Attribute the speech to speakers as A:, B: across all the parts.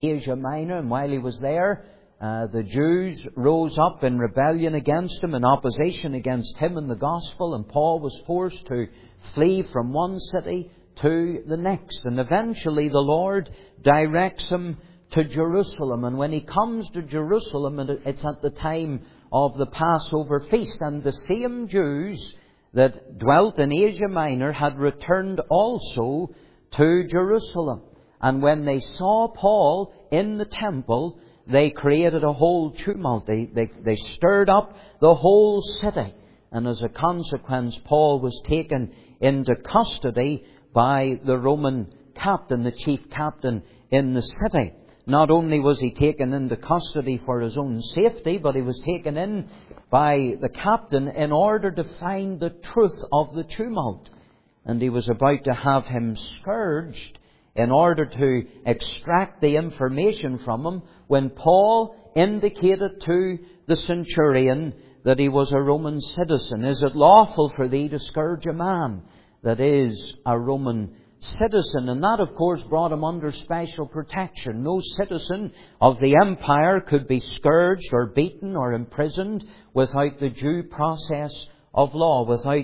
A: Asia Minor, and while he was there, the Jews rose up in rebellion against him, in opposition against him and the gospel, and Paul was forced to flee from one city to the next. And eventually the Lord directs him to Jerusalem. And when he comes to Jerusalem, it's at the time of the Passover feast, and the same Jews that dwelt in Asia Minor had returned also to Jerusalem. And when they saw Paul in the temple, they created a whole tumult. They stirred up the whole city. And as a consequence, Paul was taken into custody by the Roman captain, the chief captain in the city. Not only was he taken into custody for his own safety, but he was taken in by the captain in order to find the truth of the tumult. And he was about to have him scourged in order to extract the information from him, when Paul indicated to the centurion that he was a Roman citizen. Is it lawful for thee to scourge a man that is a Roman citizen? And that, of course, brought him under special protection. No citizen of the empire could be scourged or beaten or imprisoned without the due process of law, without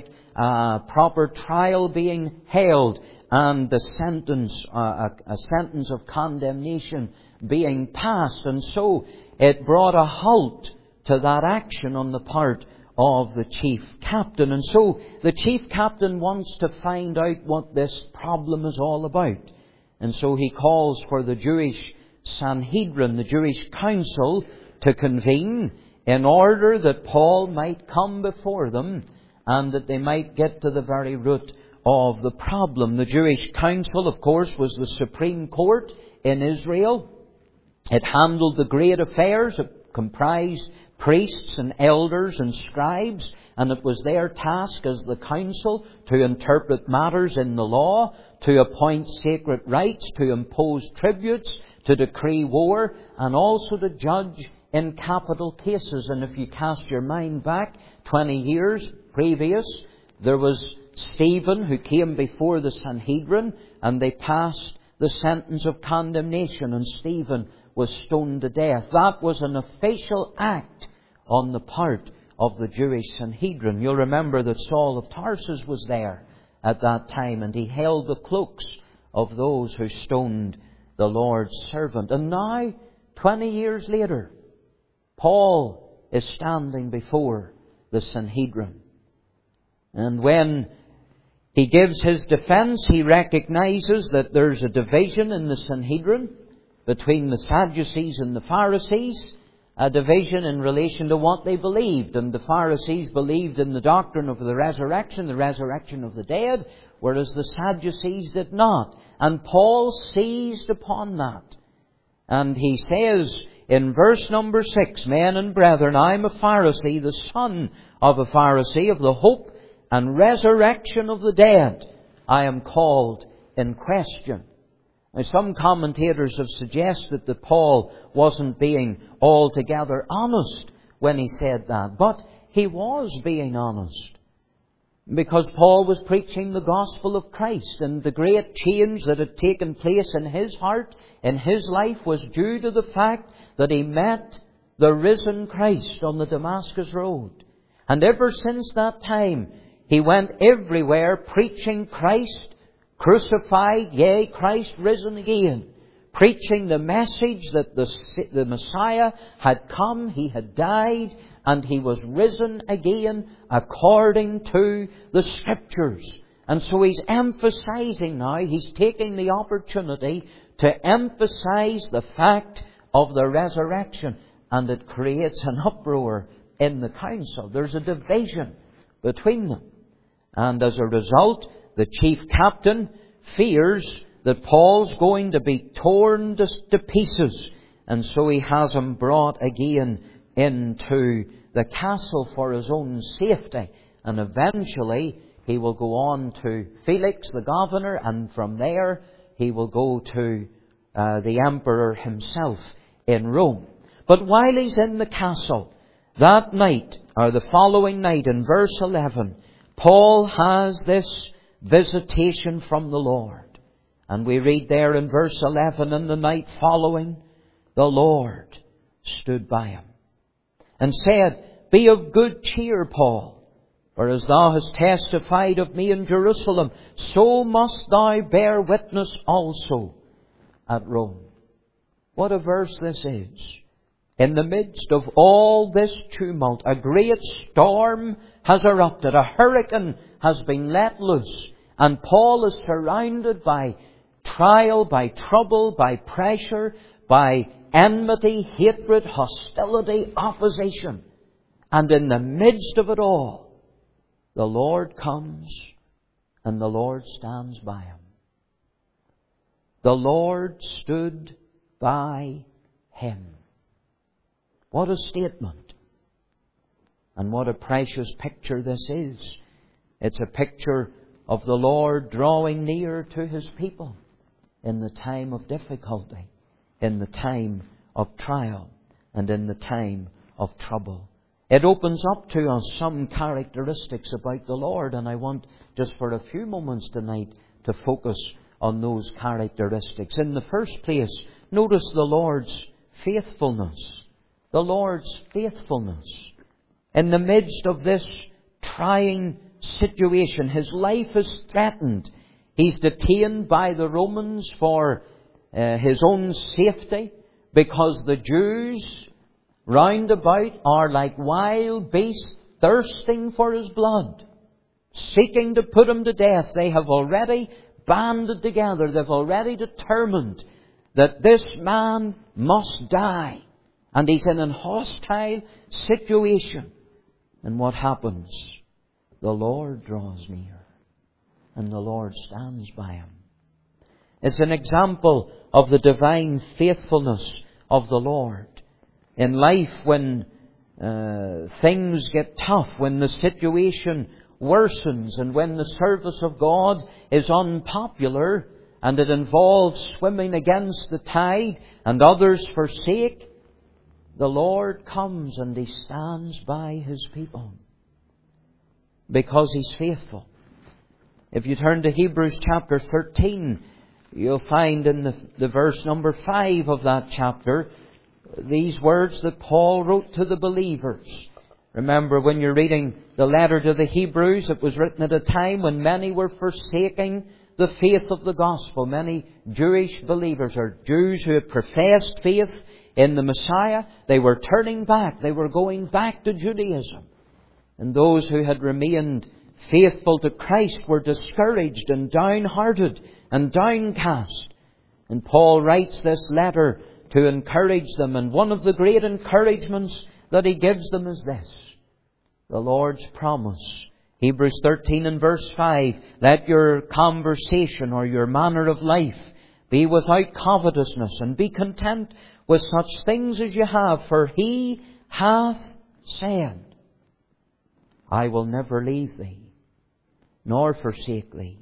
A: proper trial being held, and the sentence, a sentence of condemnation being passed. And so it brought a halt to that action on the part of the chief captain. And so the chief captain wants to find out what this problem is all about. And so he calls for the Jewish Sanhedrin, the Jewish council, to convene in order that Paul might come before them and that they might get to the very root of the problem. The Jewish council, of course, was the supreme court in Israel. It handled the great affairs. It comprised priests and elders and scribes, and it was their task as the council to interpret matters in the law, to appoint sacred rites, to impose tributes, to decree war, and also to judge in capital cases. And if you cast your mind back 20 years previous, there was Stephen who came before the Sanhedrin, and they passed the sentence of condemnation, and Stephen was stoned to death. That was an official act on the part of the Jewish Sanhedrin. You'll remember that Saul of Tarsus was there at that time, and he held the cloaks of those who stoned the Lord's servant. And now, 20 years later, Paul is standing before the Sanhedrin. And when he gives his defense, he recognizes that there's a division in the Sanhedrin between the Sadducees and the Pharisees, a division in relation to what they believed. And the Pharisees believed in the doctrine of the resurrection of the dead, whereas the Sadducees did not. And Paul seized upon that. And he says in verse number 6, Men and brethren, I am a Pharisee, the son of a Pharisee, of the hope and resurrection of the dead, I am called in question. Now, some commentators have suggested that Paul wasn't being altogether honest when he said that. But he was being honest, because Paul was preaching the gospel of Christ, and the great change that had taken place in his heart, in his life, was due to the fact that he met the risen Christ on the Damascus Road. And ever since that time, he went everywhere preaching Christ crucified, yea, Christ risen again. Preaching the message that the Messiah had come, He had died, and He was risen again according to the Scriptures. And so he's emphasizing now, he's taking the opportunity to emphasize the fact of the resurrection. And it creates an uproar in the council. There's a division between them. And as a result, the chief captain fears that Paul's going to be torn to pieces. And so he has him brought again into the castle for his own safety. And eventually he will go on to Felix, the governor, and from there he will go to the emperor himself in Rome. But while he's in the castle, that night, or the following night in verse 11, Paul has this visitation from the Lord. And we read there in verse 11, And the night following, the Lord stood by him, and said, Be of good cheer, Paul, for as thou hast testified of me in Jerusalem, so must thou bear witness also at Rome. What a verse this is. In the midst of all this tumult, a great storm has erupted. A hurricane has been let loose. And Paul is surrounded by trial, by trouble, by pressure, by enmity, hatred, hostility, opposition. And in the midst of it all, the Lord comes and the Lord stands by him. The Lord stood by him. What a statement. And what a precious picture this is. It's a picture of the Lord drawing near to His people in the time of difficulty, in the time of trial, and in the time of trouble. It opens up to us some characteristics about the Lord, and I want just for a few moments tonight to focus on those characteristics. In the first place, notice the Lord's faithfulness. The Lord's faithfulness. In the midst of this trying situation, his life is threatened. He's detained by the Romans for his own safety, because the Jews round about are like wild beasts thirsting for his blood, seeking to put him to death. They have already banded together. They've already determined that this man must die. And he's in a hostile situation. And what happens? The Lord draws near, and the Lord stands by him. It's an example of the divine faithfulness of the Lord. In life, when things get tough, when the situation worsens, and when the service of God is unpopular, and it involves swimming against the tide, and others forsake, the Lord comes and He stands by His people, because He's faithful. If you turn to Hebrews chapter 13, you'll find in the verse number 5 of that chapter these words that Paul wrote to the believers. Remember, when you're reading the letter to the Hebrews, it was written at a time when many were forsaking the faith of the gospel. Many Jewish believers, or Jews who had professed faith in the Messiah, they were turning back. They were going back to Judaism. And those who had remained faithful to Christ were discouraged and downhearted and downcast. And Paul writes this letter to encourage them. And one of the great encouragements that he gives them is this: the Lord's promise. Hebrews 13 and verse 5, Let your conversation or your manner of life be without covetousness, and be content with such things as you have, for He hath said, I will never leave thee, nor forsake thee.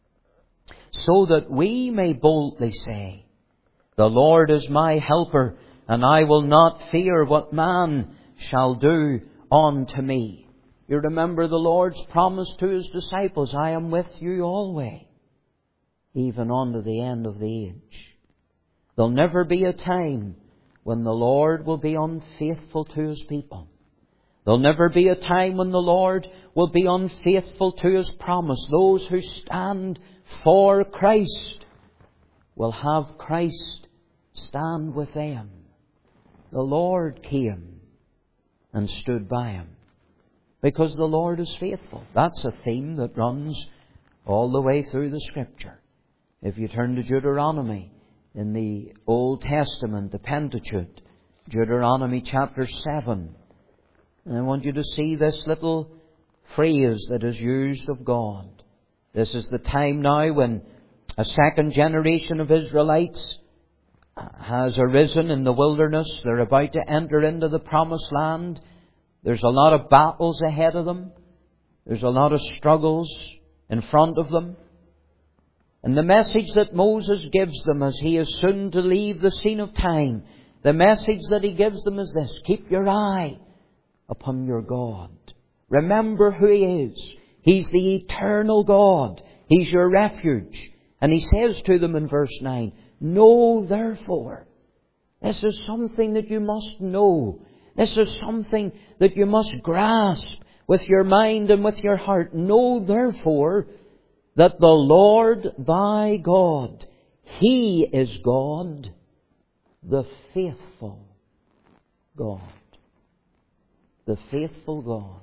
A: So that we may boldly say, The Lord is my helper, and I will not fear what man shall do unto me. You remember the Lord's promise to His disciples, I am with you always, even unto the end of the age. There'll never be a time when the Lord will be unfaithful to His people. There'll never be a time when the Lord will be unfaithful to His promise. Those who stand for Christ will have Christ stand with them. The Lord came and stood by him, because the Lord is faithful. That's a theme that runs all the way through the Scripture. If you turn to Deuteronomy in the Old Testament, the Pentateuch, Deuteronomy chapter 7, and I want you to see this little phrase that is used of God. This is the time now when a second generation of Israelites has arisen in the wilderness. They're about to enter into the promised land. There's a lot of battles ahead of them. There's a lot of struggles in front of them. And the message that Moses gives them as he is soon to leave the scene of time, the message that he gives them is this: keep your eye upon your God. Remember who He is. He's the eternal God. He's your refuge. And he says to them in verse 9, Know therefore This is something that you must know. This is something that you must grasp with your mind and with your heart. Know therefore that the Lord thy God, He is God, the faithful God. The faithful God.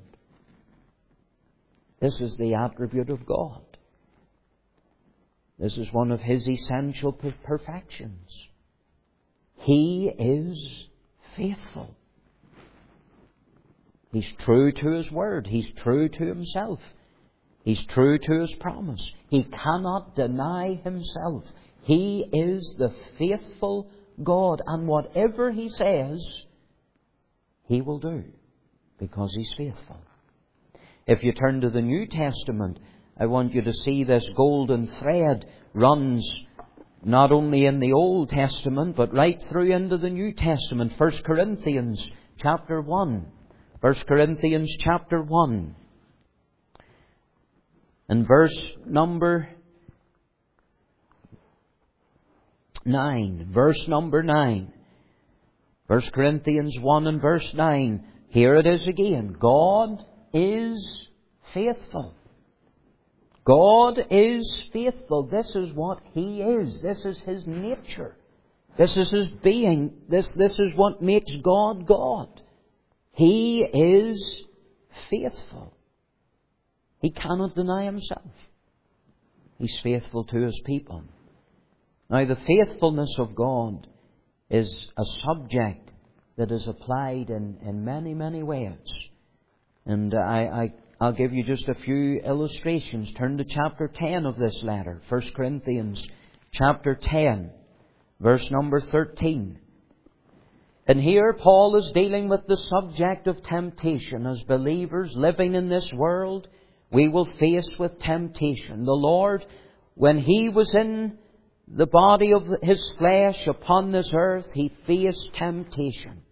A: This is the attribute of God. This is one of His essential perfections. He is faithful. He's true to His word. He's true to Himself. He's true to His promise. He cannot deny Himself. He is the faithful God. And whatever He says, He will do, because He's faithful. If you turn to the New Testament, I want you to see this golden thread runs not only in the Old Testament, but right through into the New Testament. 1 Corinthians chapter 1. 1 Corinthians chapter 1. And verse number 9. Verse number 9. 1 Corinthians 1 and verse 9. Here it is again. God is faithful. God is faithful. This is what He is. This is His nature. This is His being. This is what makes God God. He is faithful. He cannot deny Himself. He's faithful to His people. Now, the faithfulness of God is a subject that is applied in many, many ways. And I'll give you just a few illustrations. Turn to chapter 10 of this letter. 1 Corinthians chapter 10, verse number 13. And here Paul is dealing with the subject of temptation. As believers living in this world, we will face with temptation. The Lord, when He was in the body of His flesh upon this earth, He faced temptation.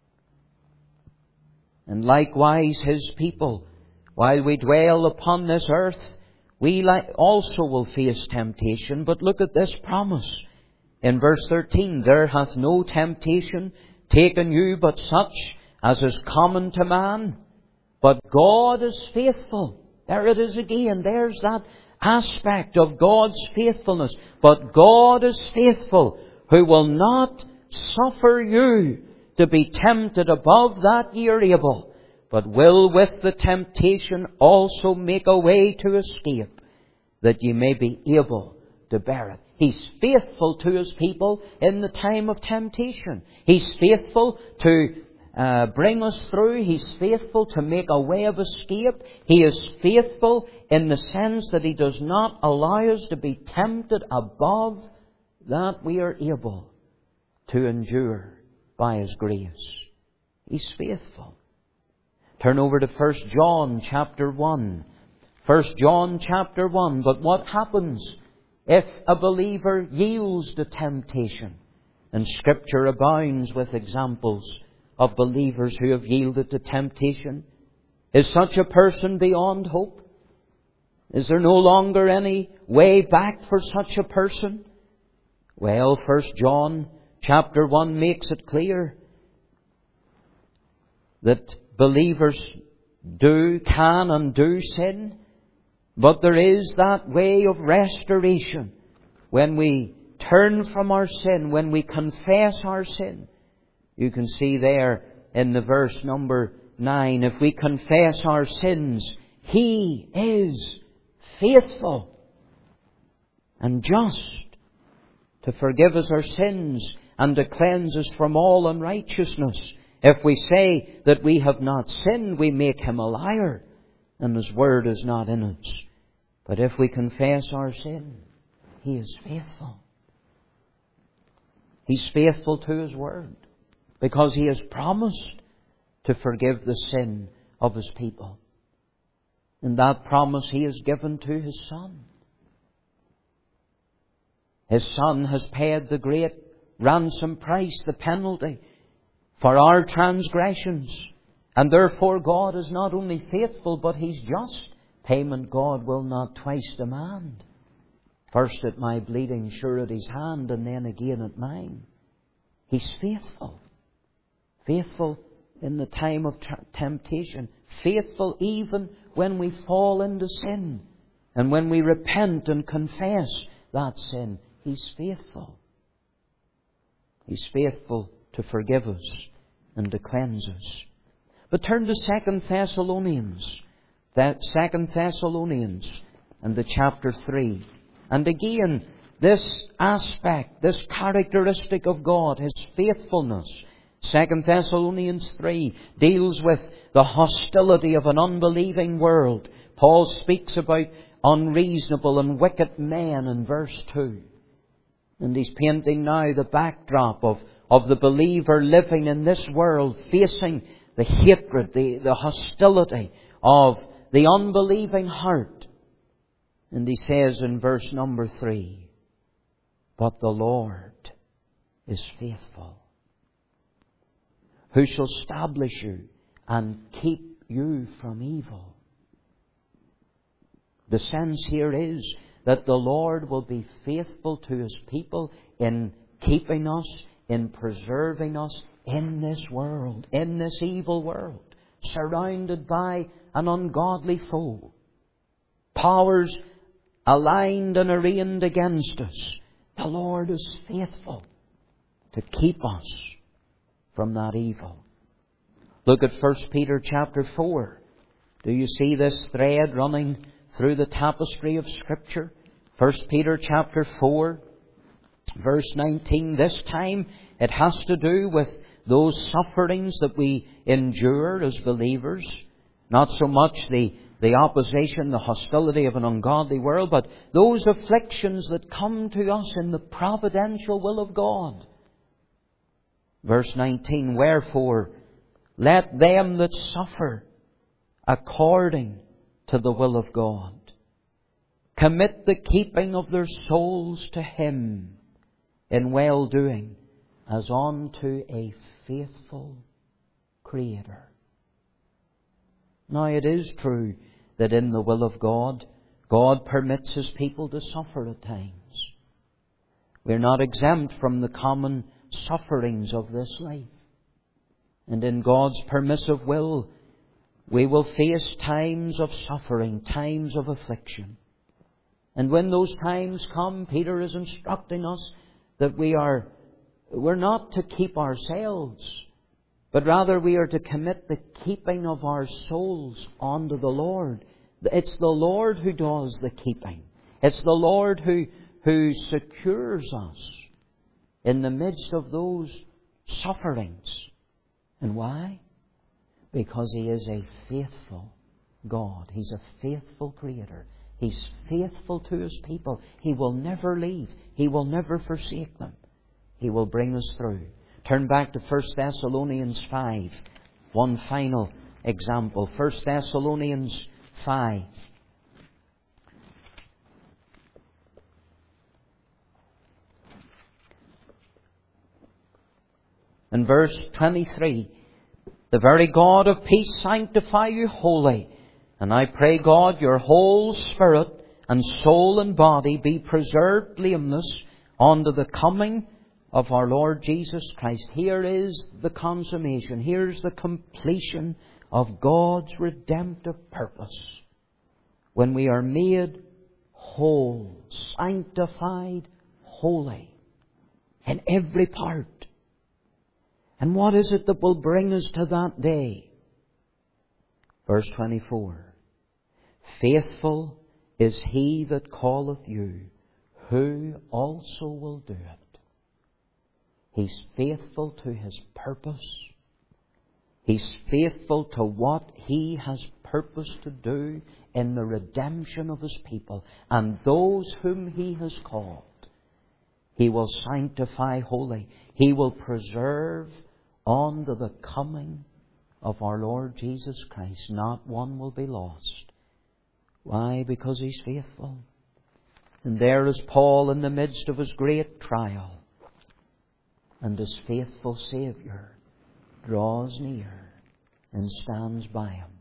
A: And likewise His people, while we dwell upon this earth, we also will face temptation. But look at this promise. In verse 13, there hath no temptation taken you but such as is common to man. But God is faithful. There it is again. There's that aspect of God's faithfulness. But God is faithful, who will not suffer you to be tempted above that ye are able, but will with the temptation also make a way to escape, that ye may be able to bear it. He's faithful to His people in the time of temptation. He's faithful to bring us through. He's faithful to make a way of escape. He is faithful in the sense that He does not allow us to be tempted above that we are able to endure by His grace. He's faithful. Turn over to 1 John chapter 1. 1 John chapter 1. But what happens if a believer yields to temptation? And Scripture abounds with examples of believers who have yielded to temptation. Is such a person beyond hope? Is there no longer any way back for such a person? Well, 1 John chapter 1 makes it clear that believers can and do sin, but there is that way of restoration when we turn from our sin, when we confess our sin. You can see there in the verse number 9, if we confess our sins, He is faithful and just to forgive us our sins and to cleanse us from all unrighteousness. If we say that we have not sinned, we make Him a liar, and His word is not in us. But if we confess our sin, He is faithful. He's faithful to His word, because He has promised to forgive the sin of His people. And that promise He has given to His Son. His Son has paid the great ransom price, the penalty for our transgressions. And therefore God is not only faithful, but He's just. Payment God will not twice demand. First at my bleeding surety's hand, and then again at mine. He's faithful. Faithful in the time of temptation. Faithful even when we fall into sin. And when we repent and confess that sin, He's faithful. He's faithful to forgive us and to cleanse us. But turn to 2 Thessalonians. That 2 Thessalonians and the chapter 3. And again, this aspect, this characteristic of God, His faithfulness, 2 Thessalonians 3 deals with the hostility of an unbelieving world. Paul speaks about unreasonable and wicked men in verse 2. And he's painting now the backdrop of the believer living in this world, facing the hatred, the hostility of the unbelieving heart. And he says in verse number 3, "But the Lord is faithful, who shall establish you and keep you from evil." The sense here is that the Lord will be faithful to His people in keeping us, in preserving us in this world, in this evil world, surrounded by an ungodly foe. Powers aligned and arrayed against us. The Lord is faithful to keep us from that evil. Look at 1 Peter chapter 4. Do you see this thread running through the tapestry of Scripture? 1 Peter chapter 4, verse 19. This time it has to do with those sufferings that we endure as believers. Not so much the opposition, the hostility of an ungodly world, but those afflictions that come to us in the providential will of God. Verse 19, "Wherefore, let them that suffer according to the will of God commit the keeping of their souls to Him in well-doing, as unto a faithful Creator." Now it is true that in the will of God, God permits His people to suffer at times. We're not exempt from the common sufferings of this life. And in God's permissive will, we will face times of suffering, times of affliction. And when those times come, Peter is instructing us that we're not to keep ourselves, but rather we are to commit the keeping of our souls unto the Lord. It's the Lord who does the keeping. It's the Lord who secures us in the midst of those sufferings. And why? Because He is a faithful God. He's a faithful Creator. He's faithful to His people. He will never leave. He will never forsake them. He will bring us through. Turn back to 1 Thessalonians 5. One final example. 1 Thessalonians 5. In verse 23, "The very God of peace sanctify you wholly. And I pray God your whole spirit and soul and body be preserved blameless unto the coming of our Lord Jesus Christ." Here is the consummation. Here's the completion of God's redemptive purpose. When we are made whole, sanctified, holy in every part. And what is it that will bring us to that day? Verse 24. "Faithful is He that calleth you, who also will do it." He's faithful to His purpose. He's faithful to what He has purposed to do in the redemption of His people. And those whom He has called, He will sanctify holy. He will preserve unto the coming of our Lord Jesus Christ. Not one will be lost. Why? Because He's faithful. And there is Paul in the midst of his great trial. And His faithful Saviour draws near and stands by him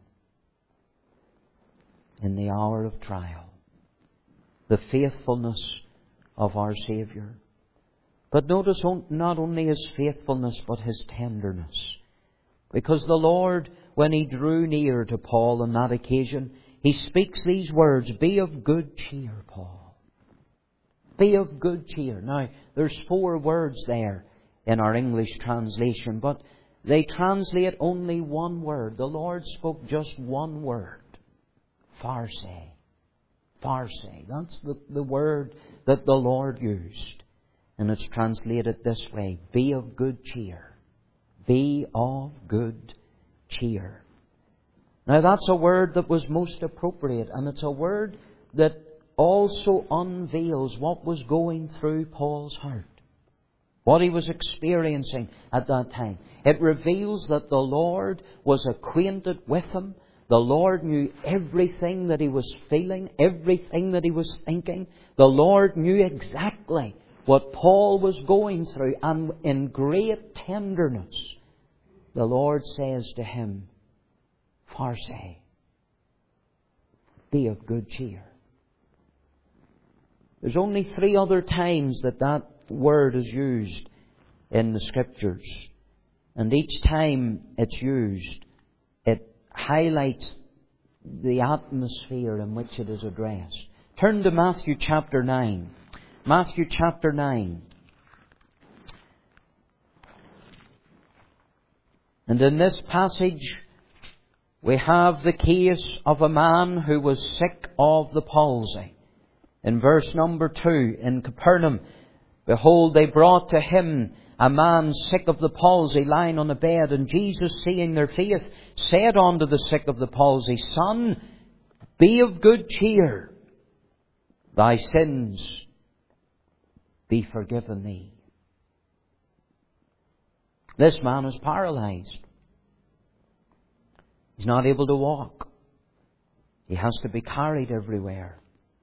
A: in the hour of trial. The faithfulness of our Saviour. But notice not only His faithfulness, but His tenderness. Because the Lord, when He drew near to Paul on that occasion, He speaks these words, "Be of good cheer, Paul. Be of good cheer." Now, there's 4 words there in our English translation, but they translate only one word. The Lord spoke just one word. Pharse. Pharse. That's the word that the Lord used. And it's translated this way: be of good cheer. Be of good cheer. Now that's a word that was most appropriate, and it's a word that also unveils what was going through Paul's heart, what he was experiencing at that time. It reveals that the Lord was acquainted with him. The Lord knew everything that he was feeling, everything that he was thinking. The Lord knew exactly what Paul was going through, and in great tenderness, the Lord says to him, "Pharse, be of good cheer." There's only 3 other times that word is used in the Scriptures. And each time it's used, it highlights the atmosphere in which it is addressed. Turn to Matthew chapter 9. Matthew chapter 9. And in this passage, we have the case of a man who was sick of the palsy. In verse number 2, in Capernaum, behold, they brought to him a man sick of the palsy, lying on a bed. And Jesus, seeing their faith, said unto the sick of the palsy, "Son, be of good cheer. Thy sins be forgiven thee." This man is paralyzed. He's not able to walk. He has to be carried everywhere.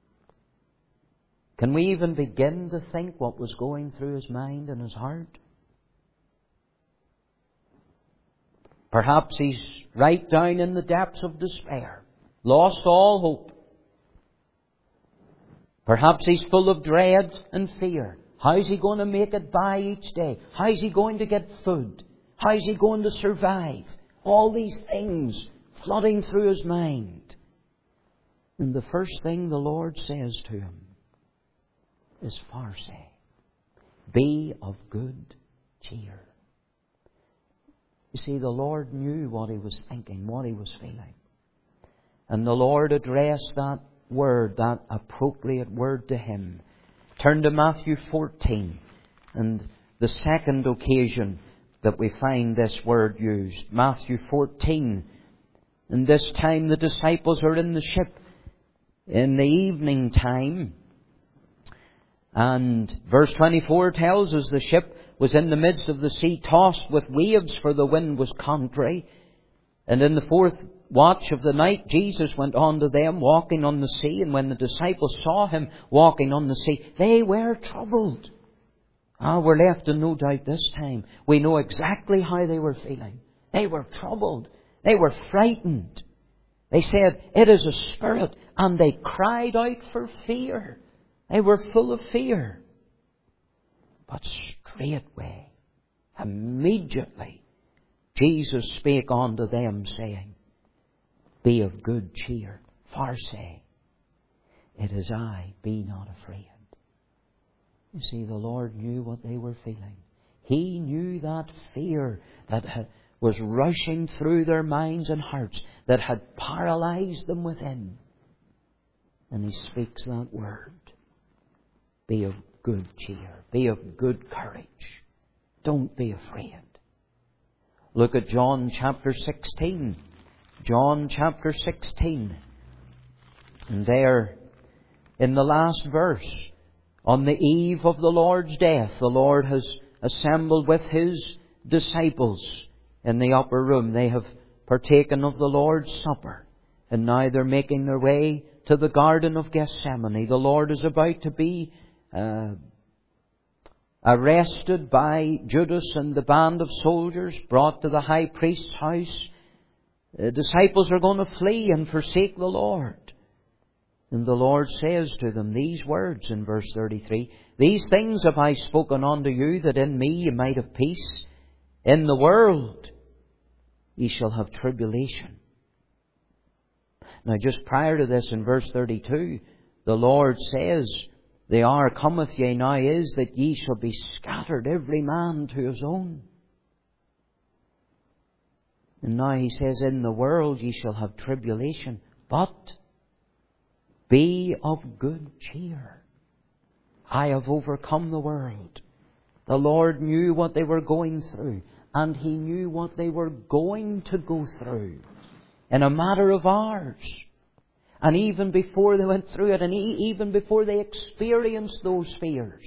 A: Can we even begin to think what was going through his mind and his heart? Perhaps he's right down in the depths of despair, lost all hope. Perhaps he's full of dread and fear. How's he going to make it by each day? How's he going to get food? How's he going to survive? All these things flooding through his mind. And the first thing the Lord says to him is, "Pharse, be of good cheer." You see, the Lord knew what he was thinking, what he was feeling. And the Lord addressed that word, that appropriate word, to him. Turn to Matthew 14, and the second occasion that we find this word used. Matthew 14. And this time the disciples are in the ship in the evening time. And verse 24 tells us the ship was in the midst of the sea, tossed with waves, for the wind was contrary. And in the 4th watch of the night, Jesus went on to them, walking on the sea. And when the disciples saw him walking on the sea, they were troubled. We're left in no doubt this time. We know exactly how they were feeling. They were troubled. They were frightened. They said, "It is a spirit." And they cried out for fear. They were full of fear. But straightway, immediately, Jesus spake unto them, saying, "Be of good cheer. Pharse, it is I, be not afraid." You see, the Lord knew what they were feeling. He knew that fear that was rushing through their minds and hearts, that had paralyzed them within. And He speaks that word. Be of good cheer. Be of good courage. Don't be afraid. Look at John chapter 16. John chapter 16. And there, in the last verse, on the eve of the Lord's death, the Lord has assembled with His disciples in the upper room. They have partaken of the Lord's Supper. And now they're making their way to the Garden of Gethsemane. The Lord is about to be arrested by Judas and the band of soldiers, brought to the high priest's house. The disciples are going to flee and forsake the Lord. And the Lord says to them these words in verse 33, "These things have I spoken unto you, that in me ye might have peace. In the world ye shall have tribulation." Now just prior to this, in verse 32, the Lord says, "The hour cometh, yea now is, that ye shall be scattered, every man to his own." And now He says, "In the world ye shall have tribulation, but be of good cheer. I have overcome the world." The Lord knew what they were going through, and He knew what they were going to go through in a matter of hours. And even before they went through it, and even before they experienced those fears,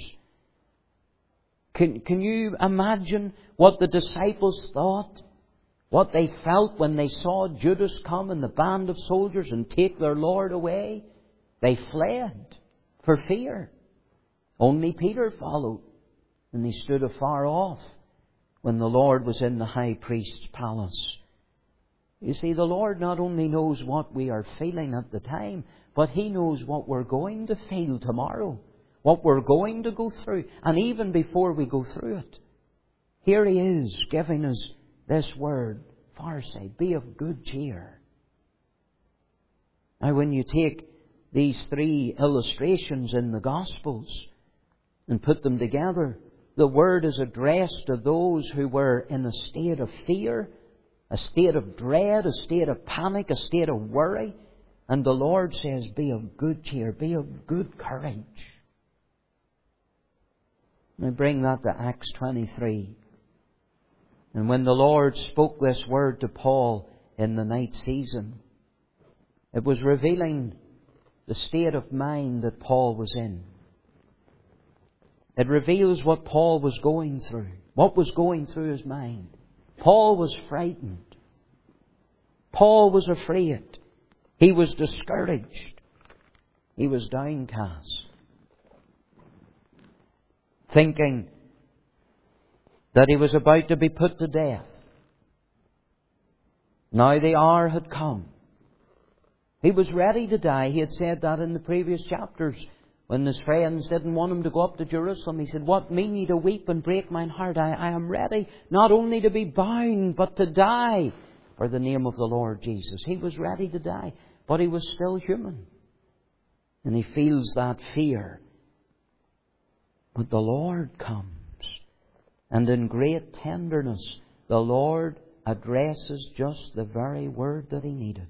A: can you imagine what the disciples thought? What they felt when they saw Judas come and the band of soldiers and take their Lord away? They fled for fear. Only Peter followed, and he stood afar off when the Lord was in the high priest's palace. You see, the Lord not only knows what we are feeling at the time, but He knows what we're going to feel tomorrow, what we're going to go through, and even before we go through it. Here He is giving us this word, Pharisee, be of good cheer. Now when you take these three illustrations in the Gospels and put them together, the word is addressed to those who were in a state of fear, a state of dread, a state of panic, a state of worry. And the Lord says, be of good cheer, be of good courage. Now bring that to Acts 23. And when the Lord spoke this word to Paul in the night season, it was revealing the state of mind that Paul was in. It reveals what Paul was going through, what was going through his mind. Paul was frightened. Paul was afraid. He was discouraged. He was downcast, thinking that he was about to be put to death. Now the hour had come. He was ready to die. He had said that in the previous chapters. When his friends didn't want him to go up to Jerusalem, he said, "What mean ye to weep and break mine heart? I am ready not only to be bound, but to die for the name of the Lord Jesus." He was ready to die, but he was still human. And he feels that fear. But the Lord comes. And in great tenderness, the Lord addresses just the very word that he needed.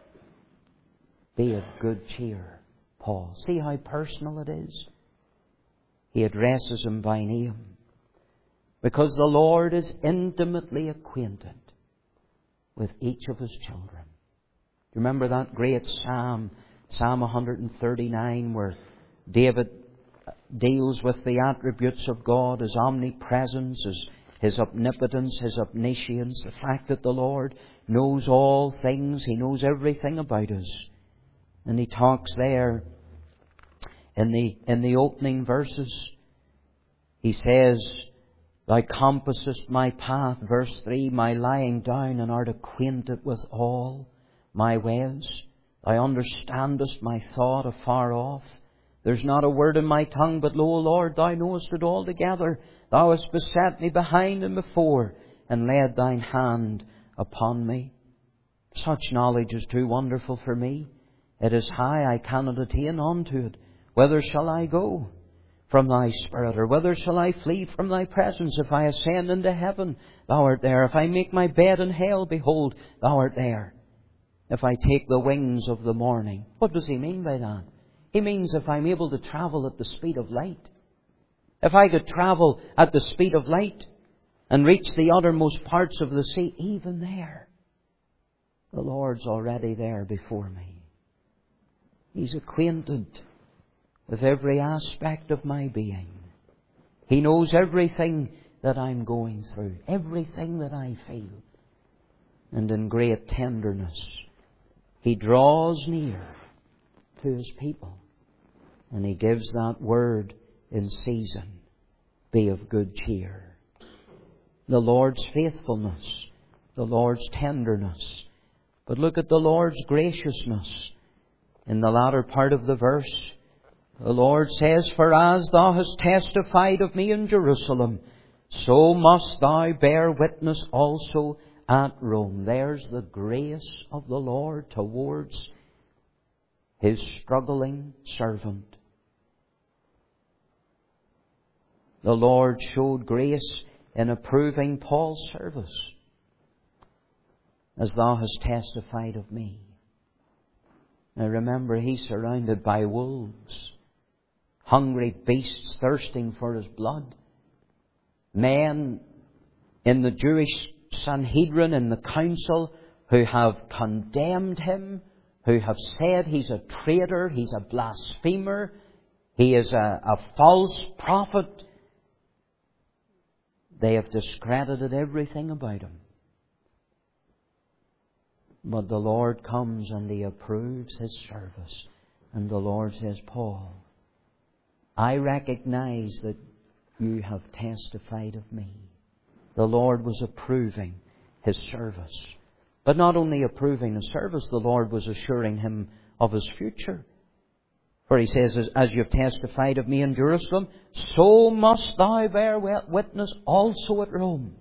A: Be of good cheer, Paul. See how personal it is? He addresses him by name. Because the Lord is intimately acquainted with each of His children. Do you remember that great Psalm, Psalm 139, where David deals with the attributes of God, His omnipresence, His omnipotence, His omniscience, the fact that the Lord knows all things, He knows everything about us. And he talks there in the opening verses. He says, "Thou compassest my path," verse 3, "my lying down, and art acquainted with all my ways. Thou understandest my thought afar off. There's not a word in my tongue, but lo, Lord, Thou knowest it altogether. Thou hast beset me behind and before, and laid Thine hand upon me. Such knowledge is too wonderful for me. It is high, I cannot attain unto it. Whither shall I go from Thy Spirit? Or whither shall I flee from Thy presence? If I ascend into heaven, Thou art there. If I make my bed in hell, behold, Thou art there. If I take the wings of the morning." What does he mean by that? He means if I'm able to travel at the speed of light. If I could travel at the speed of light and reach the uttermost parts of the sea, even there, the Lord's already there before me. He's acquainted with every aspect of my being. He knows everything that I'm going through, everything that I feel. And in great tenderness, He draws near to His people. And He gives that word in season. Be of good cheer. The Lord's faithfulness, the Lord's tenderness. But look at the Lord's graciousness. In the latter part of the verse, the Lord says, "For as thou hast testified of me in Jerusalem, so must thou bear witness also at Rome." There's the grace of the Lord towards His struggling servant. The Lord showed grace in approving Paul's service. "As thou hast testified of me." Now remember, he's surrounded by wolves, hungry beasts thirsting for his blood. Men in the Jewish Sanhedrin, in the council, who have condemned him, who have said he's a traitor, he's a blasphemer, he is a false prophet. They have discredited everything about him. But the Lord comes and He approves his service. And the Lord says, "Paul, I recognize that you have testified of me." The Lord was approving his service. But not only approving his service, the Lord was assuring him of his future. For He says, "As you have testified of me in Jerusalem, so must thou bear witness also at Rome."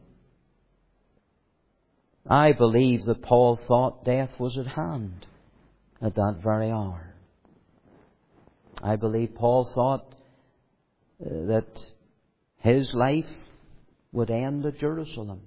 A: I believe that Paul thought death was at hand at that very hour. I believe Paul thought that his life would end at Jerusalem.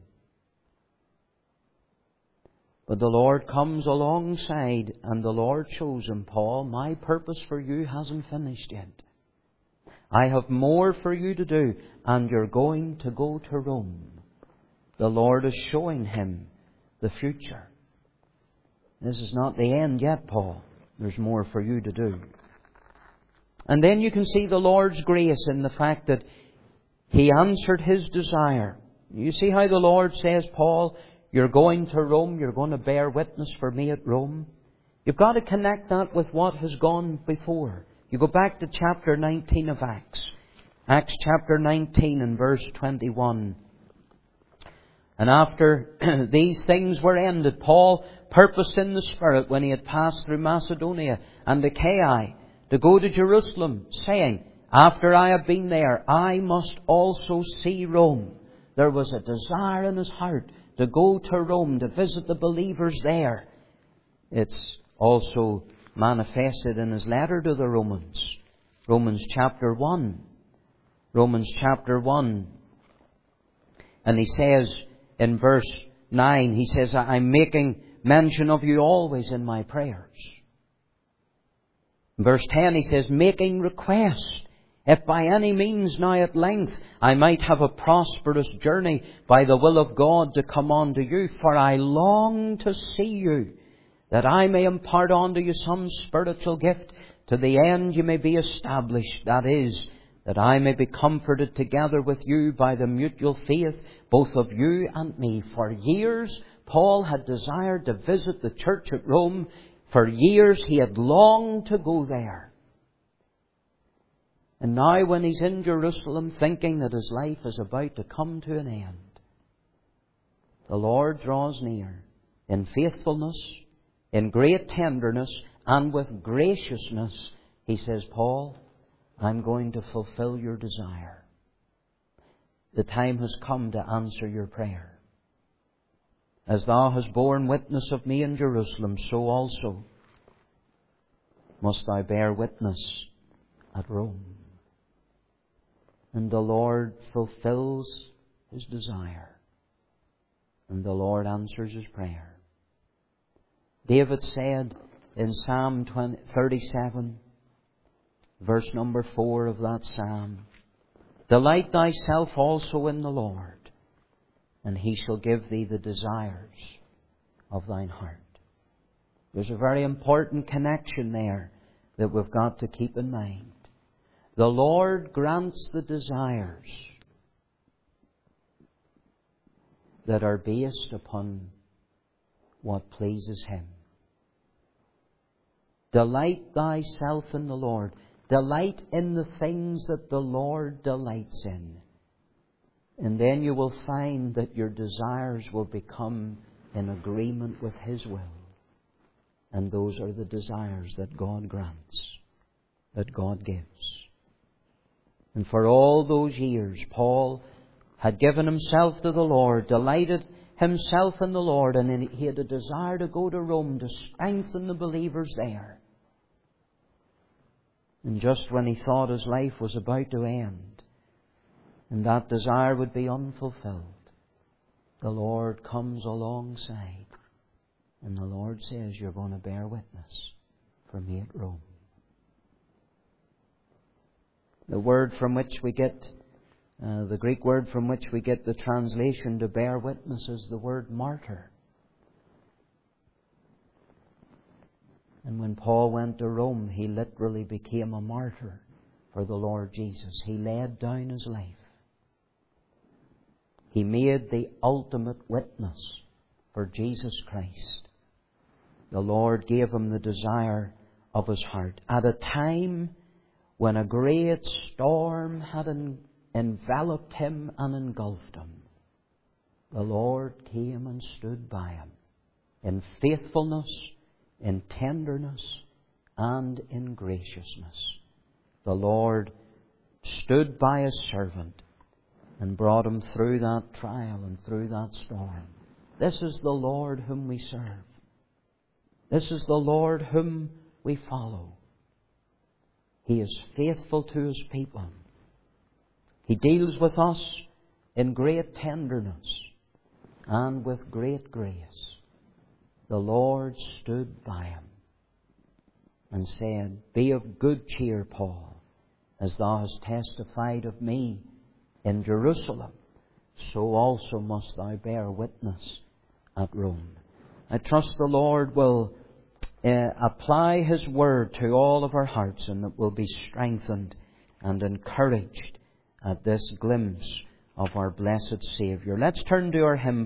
A: But the Lord comes alongside and the Lord shows him, "Paul, my purpose for you hasn't finished yet. I have more for you to do, and you're going to go to Rome." The Lord is showing him the future. "This is not the end yet, Paul. There's more for you to do." And then you can see the Lord's grace in the fact that He answered his desire. You see how the Lord says, "Paul, you're going to Rome. You're going to bear witness for me at Rome." You've got to connect that with what has gone before. You go back to chapter 19 of Acts. Acts chapter 19 and verse 21. "And after these things were ended, Paul purposed in the Spirit, when he had passed through Macedonia and Achaia, to go to Jerusalem, saying, 'After I have been there, I must also see Rome.'" There was a desire in his heart to go to Rome, to visit the believers there. It's also manifested in his letter to the Romans. Romans chapter 1. Romans chapter 1. And he says in verse 9, he says, "I'm making mention of you always in my prayers." In verse 10 he says, "Making request, if by any means now at length I might have a prosperous journey by the will of God to come unto you. For I long to see you, that I may impart unto you some spiritual gift, to the end you may be established. That is, that I may be comforted together with you by the mutual faith, both of you and me." For years, Paul had desired to visit the church at Rome. For years, he had longed to go there. And now when he's in Jerusalem, thinking that his life is about to come to an end, the Lord draws near in faithfulness, in great tenderness, and with graciousness. He says, "Paul, I'm going to fulfill your desire. The time has come to answer your prayer. As thou hast borne witness of me in Jerusalem, so also must thou bear witness at Rome." And the Lord fulfills his desire. And the Lord answers his prayer. David said in Psalm 37, verse number 4 of that psalm, "Delight thyself also in the Lord, and He shall give thee the desires of thine heart." There's a very important connection there that we've got to keep in mind. The Lord grants the desires that are based upon what pleases Him. Delight thyself in the Lord. Delight in the things that the Lord delights in. And then you will find that your desires will become in agreement with His will. And those are the desires that God grants, that God gives. And for all those years, Paul had given himself to the Lord, delighted himself in the Lord, and he had a desire to go to Rome to strengthen the believers there. And just when he thought his life was about to end, and that desire would be unfulfilled, the Lord comes alongside, and the Lord says, you're going to bear witness for me at Rome. The word from which we get, the Greek word from which we get the translation to bear witness is the word martyr. And when Paul went to Rome, he literally became a martyr for the Lord Jesus. He laid down his life. He made the ultimate witness for Jesus Christ. The Lord gave him the desire of his heart. At a time when a great storm had enveloped him and engulfed him, the Lord came and stood by him in faithfulness, in tenderness, and in graciousness. The Lord stood by his servant and brought him through that trial and through that storm. This is the Lord whom we serve. This is the Lord whom we follow. He is faithful to his people. He deals with us in great tenderness and with great grace. The Lord stood by him and said, be of good cheer, Paul, as thou hast testified of me in Jerusalem, so also must thou bear witness at Rome. I trust the Lord will apply His Word to all of our hearts, and that we'll be strengthened and encouraged at this glimpse of our blessed Saviour. Let's turn to our hymn.